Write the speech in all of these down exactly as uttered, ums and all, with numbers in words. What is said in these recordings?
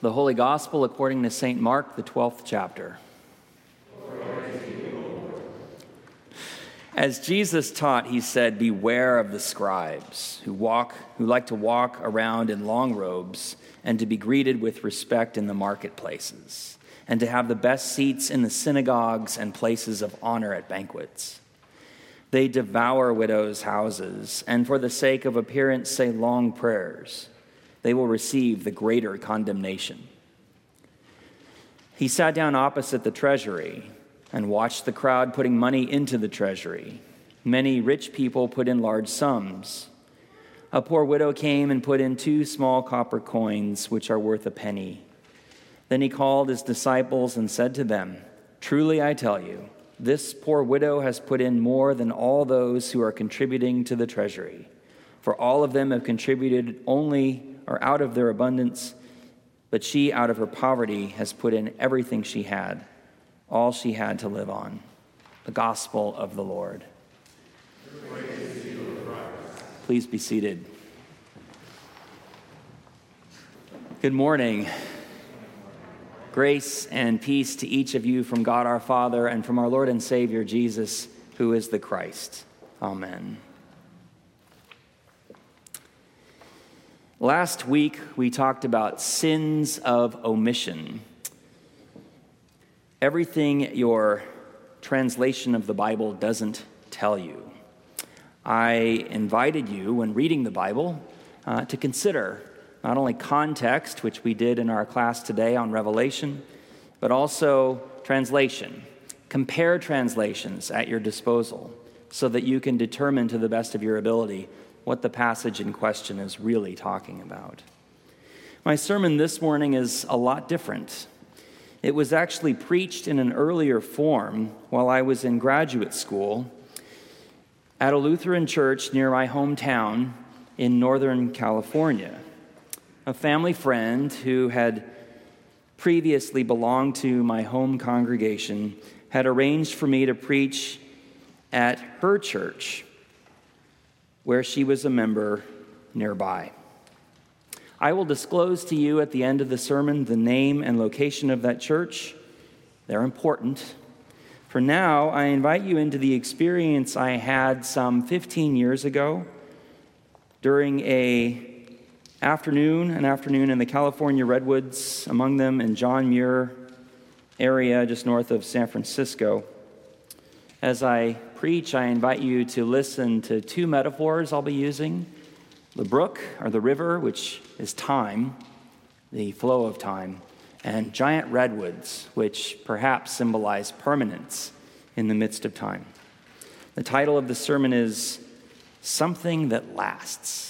The Holy Gospel according to Saint Mark, the twelfth chapter. As Jesus taught, he said, "Beware of the scribes who walk, who like to walk around in long robes and to be greeted with respect in the marketplaces, and to have the best seats in the synagogues and places of honor at banquets. They devour widows' houses, and for the sake of appearance say long prayers. They will receive the greater condemnation." He sat down opposite the treasury and watched the crowd putting money into the treasury. Many rich people put in large sums. A poor widow came and put in two small copper coins, which are worth a penny. Then he called his disciples and said to them, "Truly I tell you, this poor widow has put in more than all those who are contributing to the treasury. For all of them have contributed only or out of their abundance, but she out of her poverty has put in everything she had, all she had to live on." The gospel of the Lord. Praise to you, Christ. Please be seated. Good morning. Grace and peace to each of you from God our Father and from our Lord and Savior Jesus, who is the Christ. Amen. Last week, we talked about sins of omission. Everything your translation of the Bible doesn't tell you. I invited you, when reading the Bible, uh, to consider not only context, which we did in our class today on Revelation, but also translation. Compare translations at your disposal so that you can determine to the best of your ability what the passage in question is really talking about. My sermon this morning is a lot different. It was actually preached in an earlier form while I was in graduate school at a Lutheran church near my hometown in Northern California. A family friend who had previously belonged to my home congregation had arranged for me to preach at her church, where she was a member nearby. I will disclose to you at the end of the sermon the name and location of that church. They're important. For now, I invite you into the experience I had some fifteen years ago during a afternoon, an afternoon in the California Redwoods, among them in John Muir area just north of San Francisco. As I preach, I invite you to listen to two metaphors I'll be using: the brook, or the river, which is time, the flow of time, and giant redwoods, which perhaps symbolize permanence in the midst of time. The title of the sermon is Something That Lasts.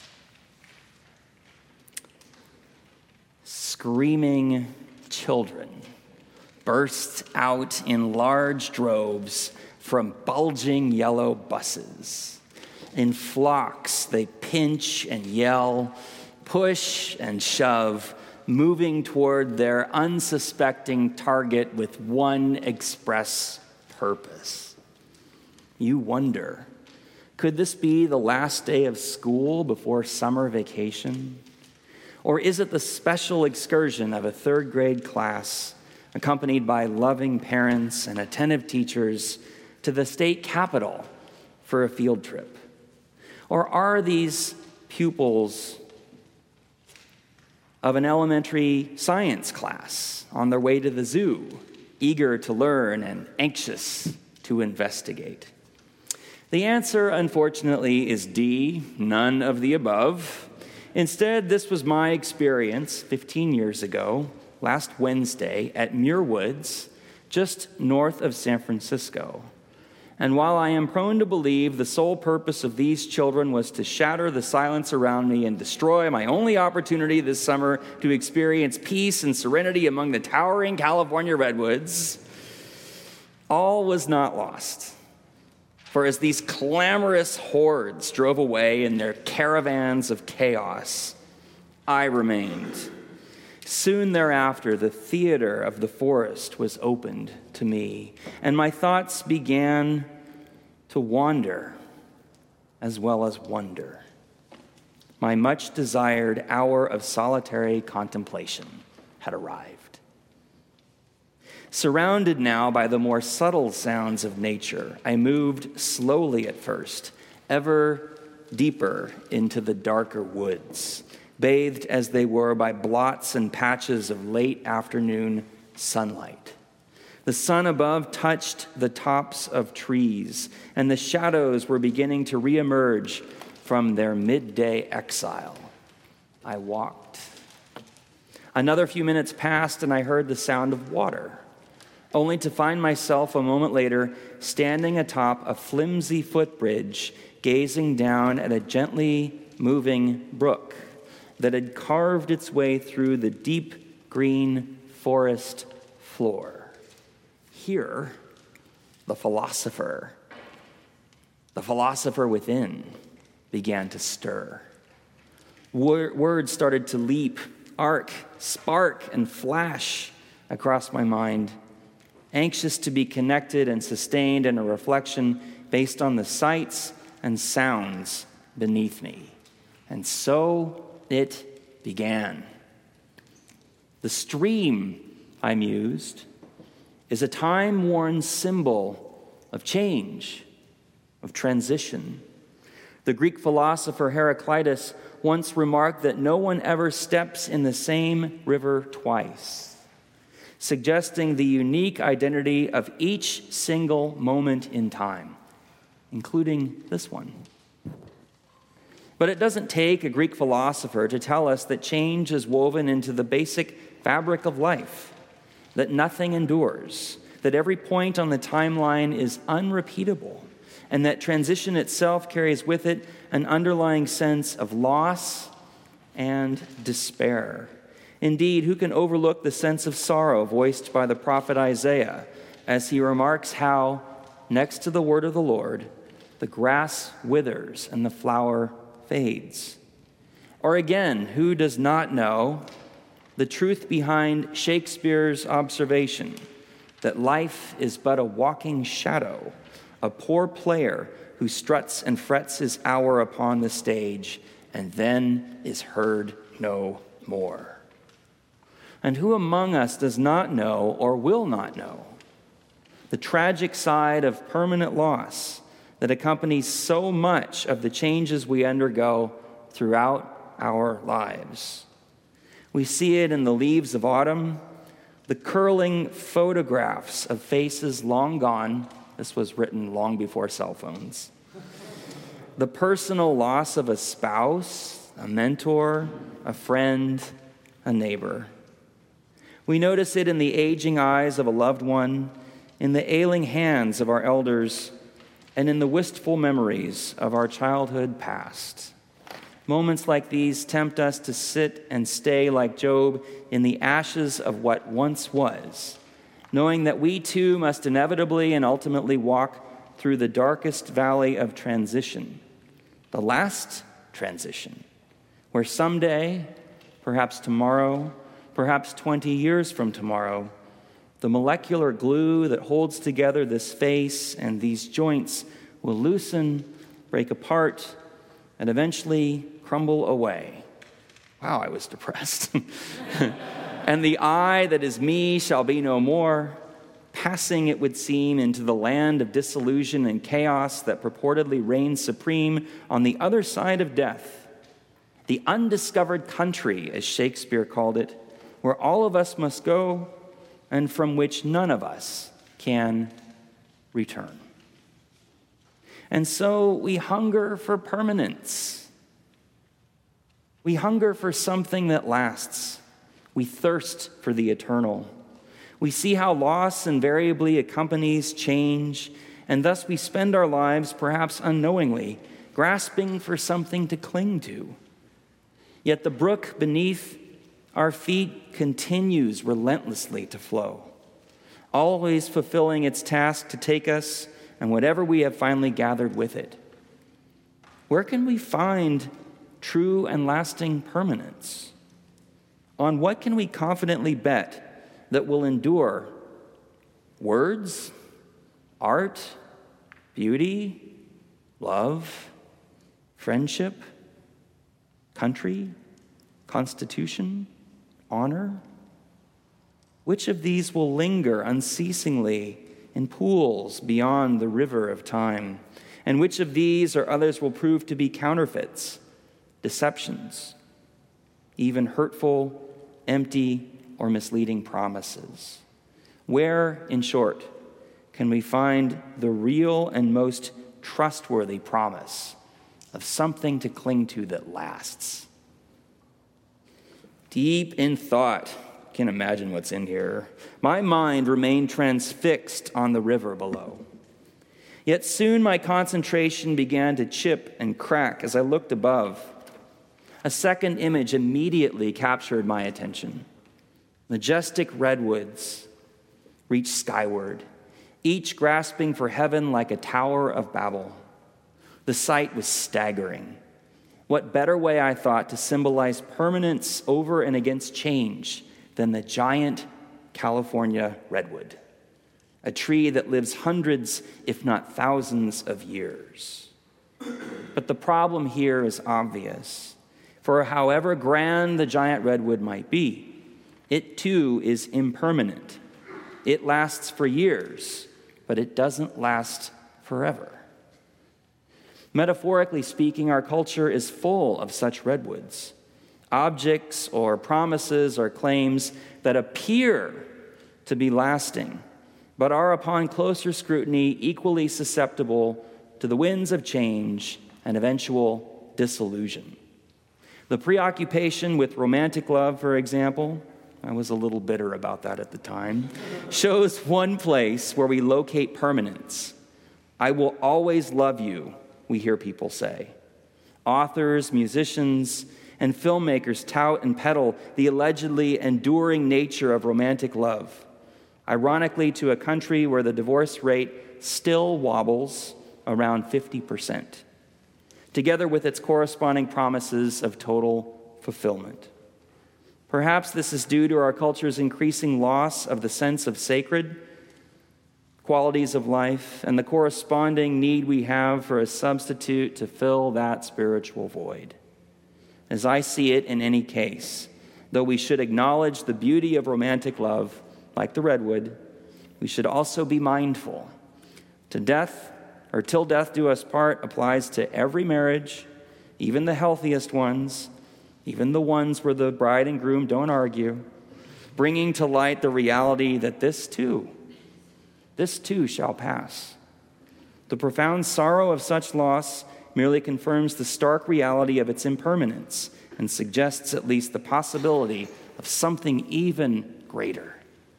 Screaming children burst out in large droves from bulging yellow buses. In flocks, they pinch and yell, push and shove, moving toward their unsuspecting target with one express purpose. You wonder, could this be the last day of school before summer vacation? Or is it the special excursion of a third grade class accompanied by loving parents and attentive teachers to the state capitol for a field trip? Or are these pupils of an elementary science class on their way to the zoo, eager to learn and anxious to investigate? The answer, unfortunately, is D, none of the above. Instead, this was my experience fifteen years ago, last Wednesday, at Muir Woods, just north of San Francisco. And while I am prone to believe the sole purpose of these children was to shatter the silence around me and destroy my only opportunity this summer to experience peace and serenity among the towering California redwoods, all was not lost. For as these clamorous hordes drove away in their caravans of chaos, I remained. Soon thereafter, the theater of the forest was opened to me, and my thoughts began to wander as well as wonder. My much-desired hour of solitary contemplation had arrived. Surrounded now by the more subtle sounds of nature, I moved slowly at first, ever deeper into the darker woods, bathed as they were by blots and patches of late afternoon sunlight. The sun above touched the tops of trees, and the shadows were beginning to reemerge from their midday exile. I walked. Another few minutes passed, and I heard the sound of water, only to find myself a moment later standing atop a flimsy footbridge, gazing down at a gently moving brook that had carved its way through the deep green forest floor. Here, the philosopher, the philosopher within began to stir. Words started to leap, arc, spark, and flash across my mind, anxious to be connected and sustained in a reflection based on the sights and sounds beneath me. And so it began. The stream, I mused, is a time-worn symbol of change, of transition. The Greek philosopher Heraclitus once remarked that no one ever steps in the same river twice, suggesting the unique identity of each single moment in time, including this one. But it doesn't take a Greek philosopher to tell us that change is woven into the basic fabric of life, that nothing endures, that every point on the timeline is unrepeatable, and that transition itself carries with it an underlying sense of loss and despair. Indeed, who can overlook the sense of sorrow voiced by the prophet Isaiah as he remarks how, next to the word of the Lord, the grass withers and the flower fades? Or again, who does not know the truth behind Shakespeare's observation that life is but a walking shadow, a poor player who struts and frets his hour upon the stage and then is heard no more? And who among us does not know or will not know the tragic side of permanent loss that accompanies so much of the changes we undergo throughout our lives? We see it in the leaves of autumn, the curling photographs of faces long gone. This was written long before cell phones. The personal loss of a spouse, a mentor, a friend, a neighbor. We notice it in the aging eyes of a loved one, in the ailing hands of our elders, and in the wistful memories of our childhood past. Moments like these tempt us to sit and stay like Job in the ashes of what once was, knowing that we too must inevitably and ultimately walk through the darkest valley of transition, the last transition, where someday, perhaps tomorrow, perhaps twenty years from tomorrow, the molecular glue that holds together this face and these joints will loosen, break apart, and eventually crumble away. Wow, I was depressed. And the I that is me shall be no more, passing, it would seem, into the land of disillusion and chaos that purportedly reigns supreme on the other side of death, the undiscovered country, as Shakespeare called it, where all of us must go and from which none of us can return. And so we hunger for permanence. We hunger for something that lasts. We thirst for the eternal. We see how loss invariably accompanies change, and thus we spend our lives, perhaps unknowingly, grasping for something to cling to. Yet the brook beneath our feet continues relentlessly to flow, always fulfilling its task to take us and whatever we have finally gathered with it. Where can we find true and lasting permanence? On what can we confidently bet that will endure? Words, art, beauty, love, friendship, country, constitution, honor, Which of these will linger unceasingly in pools beyond the river of time? And which of these or others will prove to be counterfeits, deceptions, even hurtful, empty, or misleading promises? Where, in short, can we find the real and most trustworthy promise of something to cling to that lasts? Deep in thought, I can't imagine what's in here, my mind remained transfixed on the river below. Yet soon my concentration began to chip and crack as I looked above. A second image immediately captured my attention. Majestic redwoods reached skyward, each grasping for heaven like a Tower of Babel. The sight was staggering. What better way, I thought, to symbolize permanence over and against change than the giant California redwood, a tree that lives hundreds, if not thousands, of years. But the problem here is obvious. For however grand the giant redwood might be, it too is impermanent. It lasts for years, but it doesn't last forever. Metaphorically speaking, our culture is full of such redwoods, objects or promises or claims that appear to be lasting, but are upon closer scrutiny equally susceptible to the winds of change and eventual disillusion. The preoccupation with romantic love, for example, I was a little bitter about that at the time, shows one place where we locate permanence. I will always love you, we hear people say. Authors, musicians, and filmmakers tout and peddle the allegedly enduring nature of romantic love, ironically to a country where the divorce rate still wobbles around fifty percent, together with its corresponding promises of total fulfillment. Perhaps this is due to our culture's increasing loss of the sense of sacred qualities of life and the corresponding need we have for a substitute to fill that spiritual void. As I see it, in any case, though we should acknowledge the beauty of romantic love, like the redwood, we should also be mindful. To death, or till death do us part, applies to every marriage, even the healthiest ones, even the ones where the bride and groom don't argue, bringing to light the reality that this too, this too shall pass. The profound sorrow of such loss merely confirms the stark reality of its impermanence and suggests at least the possibility of something even greater.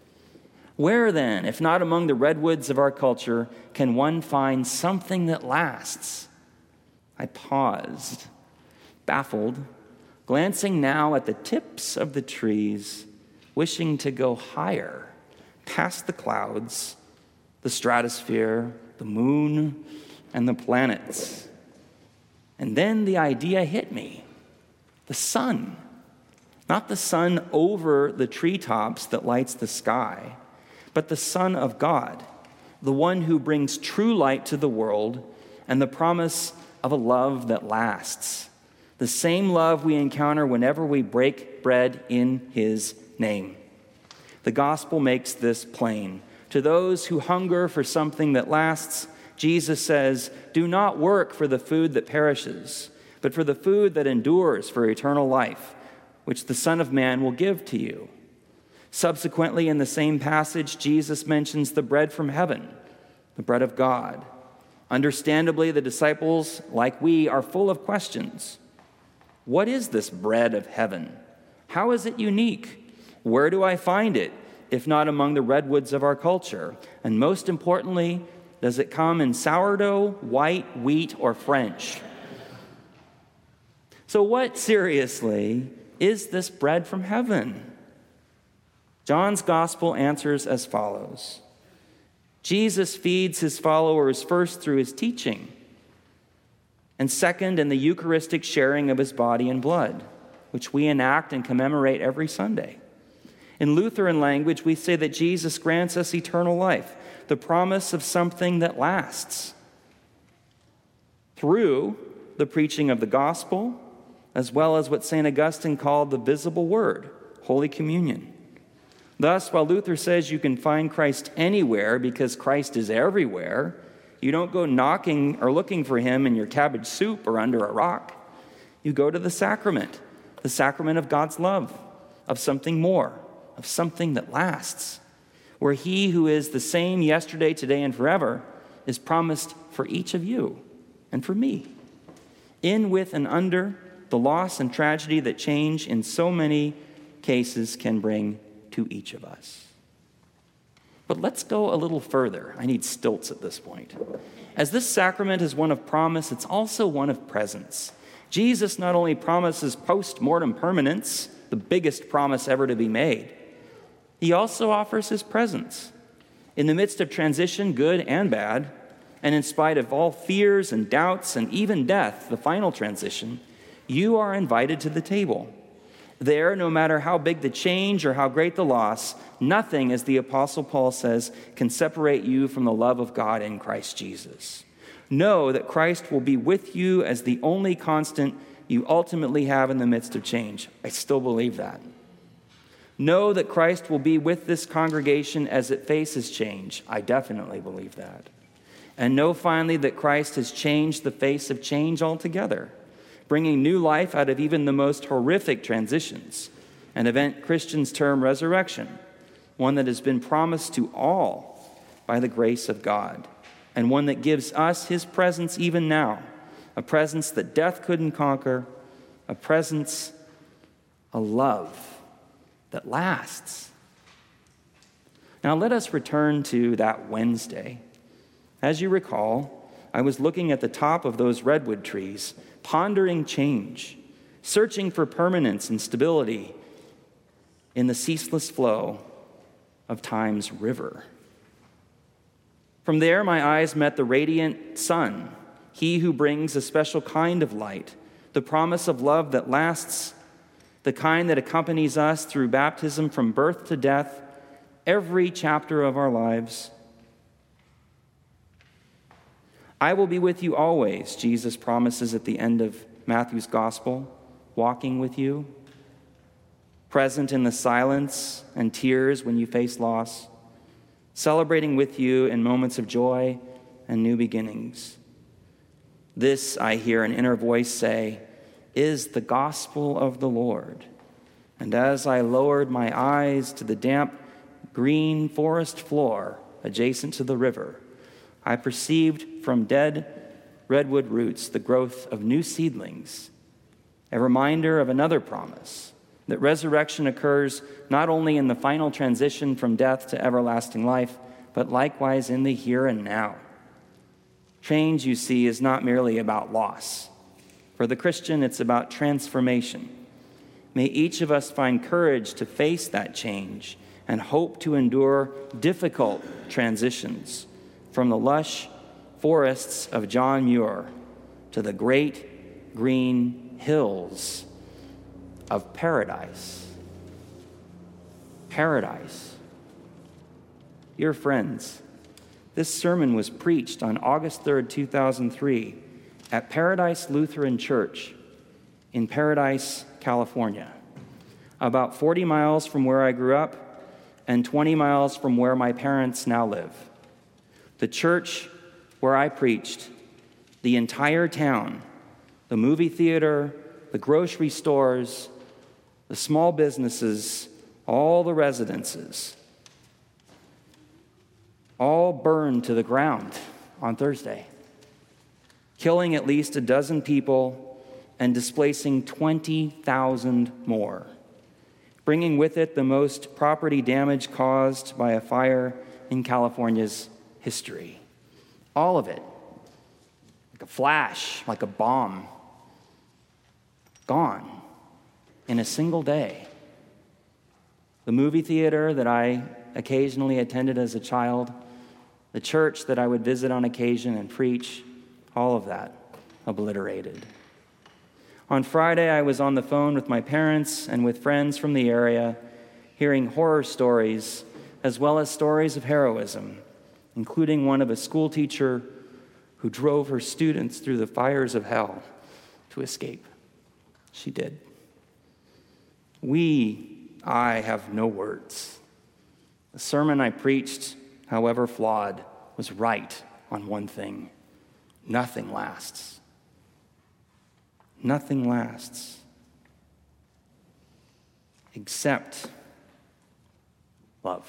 Where then, if not among the redwoods of our culture, can one find something that lasts? I paused, baffled, glancing now at the tips of the trees, wishing to go higher, past the clouds, the stratosphere, the moon, and the planets. And then the idea hit me. The sun. Not the sun over the treetops that lights the sky, but the Son of God, the one who brings true light to the world and the promise of a love that lasts. The same love we encounter whenever we break bread in his name. The gospel makes this plain. To those who hunger for something that lasts, Jesus says, do not work for the food that perishes, but for the food that endures for eternal life, which the Son of Man will give to you. Subsequently, in the same passage, Jesus mentions the bread from heaven, the bread of God. Understandably, the disciples, like we, are full of questions. What is this bread of heaven? How is it unique? Where do I find it, if not among the redwoods of our culture? And most importantly, does it come in sourdough, white, wheat, or French? So what, seriously, is this bread from heaven? John's gospel answers as follows. Jesus feeds his followers first through his teaching, and second in the Eucharistic sharing of his body and blood, which we enact and commemorate every Sunday. In Lutheran language, we say that Jesus grants us eternal life, the promise of something that lasts, through the preaching of the gospel, as well as what Saint Augustine called the visible word, Holy Communion. Thus, while Luther says you can find Christ anywhere because Christ is everywhere, you don't go knocking or looking for him in your cabbage soup or under a rock. You go to the sacrament, the sacrament of God's love, of something more, of something that lasts, where he who is the same yesterday, today, and forever is promised for each of you and for me. In, with, and under the loss and tragedy that change in so many cases can bring to each of us. But let's go a little further. I need stilts at this point. As this sacrament is one of promise, it's also one of presence. Jesus not only promises post-mortem permanence, the biggest promise ever to be made, he also offers his presence. In the midst of transition, good and bad, and in spite of all fears and doubts and even death, the final transition, you are invited to the table. There, no matter how big the change or how great the loss, nothing, as the Apostle Paul says, can separate you from the love of God in Christ Jesus. Know that Christ will be with you as the only constant you ultimately have in the midst of change. I still believe that. Know that Christ will be with this congregation as it faces change. I definitely believe that. And know finally that Christ has changed the face of change altogether, bringing new life out of even the most horrific transitions, an event Christians term resurrection, one that has been promised to all by the grace of God, and one that gives us his presence even now, a presence that death couldn't conquer, a presence, a love that lasts. Now let us return to that Wednesday. As you recall, I was looking at the top of those redwood trees, pondering change, searching for permanence and stability in the ceaseless flow of time's river. From there, my eyes met the radiant sun, he who brings a special kind of light, the promise of love that lasts, the kind that accompanies us through baptism from birth to death, every chapter of our lives. I will be with you always, Jesus promises at the end of Matthew's gospel, walking with you, present in the silence and tears when you face loss, celebrating with you in moments of joy and new beginnings. This, I hear an inner voice say, is the gospel of the Lord. And as I lowered my eyes to the damp, green forest floor adjacent to the river, I perceived from dead redwood roots the growth of new seedlings, a reminder of another promise, that resurrection occurs not only in the final transition from death to everlasting life, but likewise in the here and now. Change, you see, is not merely about loss. For the Christian, it's about transformation. May each of us find courage to face that change and hope to endure difficult transitions from the lush forests of John Muir to the great green hills of paradise. Paradise. Dear friends, this sermon was preached on August third, two thousand three at Paradise Lutheran Church in Paradise, California, about forty miles from where I grew up and twenty miles from where my parents now live. The church where I preached, the entire town, the movie theater, the grocery stores, the small businesses, all the residences, all burned to the ground on Thursday, killing at least a dozen people and displacing twenty thousand more, bringing with it the most property damage caused by a fire in California's history. All of it, like a flash, like a bomb, gone in a single day. The movie theater that I occasionally attended as a child, the church that I would visit on occasion and preach, all of that obliterated. On Friday, I was on the phone with my parents and with friends from the area, hearing horror stories as well as stories of heroism, including one of a school teacher who drove her students through the fires of hell to escape. She did. We, I have no words. The sermon I preached, however flawed, was right on one thing. Nothing lasts. Nothing lasts except love.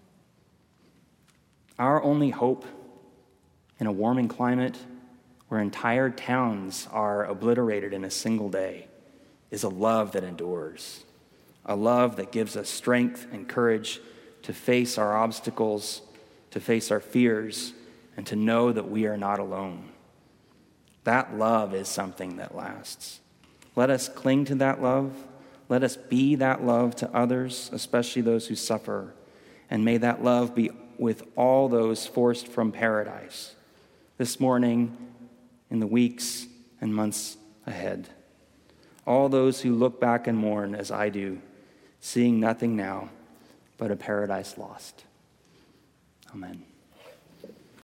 Our only hope in a warming climate where entire towns are obliterated in a single day is a love that endures, a love that gives us strength and courage to face our obstacles, to face our fears, and to know that we are not alone. That love is something that lasts. Let us cling to that love. Let us be that love to others, especially those who suffer. And may that love be with all those forced from paradise this morning, in the weeks and months ahead. All those who look back and mourn as I do, seeing nothing now but a paradise lost. Amen.